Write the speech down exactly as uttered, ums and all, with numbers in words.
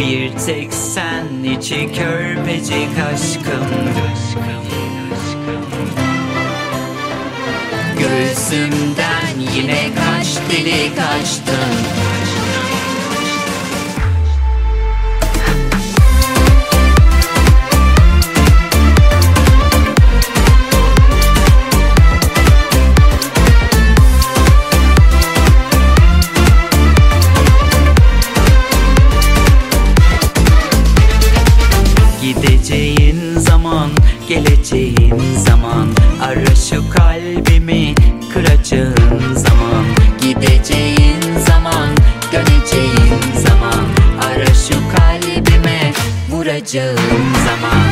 Bir tek sen içi körpecik aşkım. Göğsümden yine kaç delik açtın. Gideceğin zaman, geleceğin zaman, ara şu kalbimi kıracağın zaman. Gideceğin zaman, döneceğin zaman, ara şu kalbime vuracağın zaman.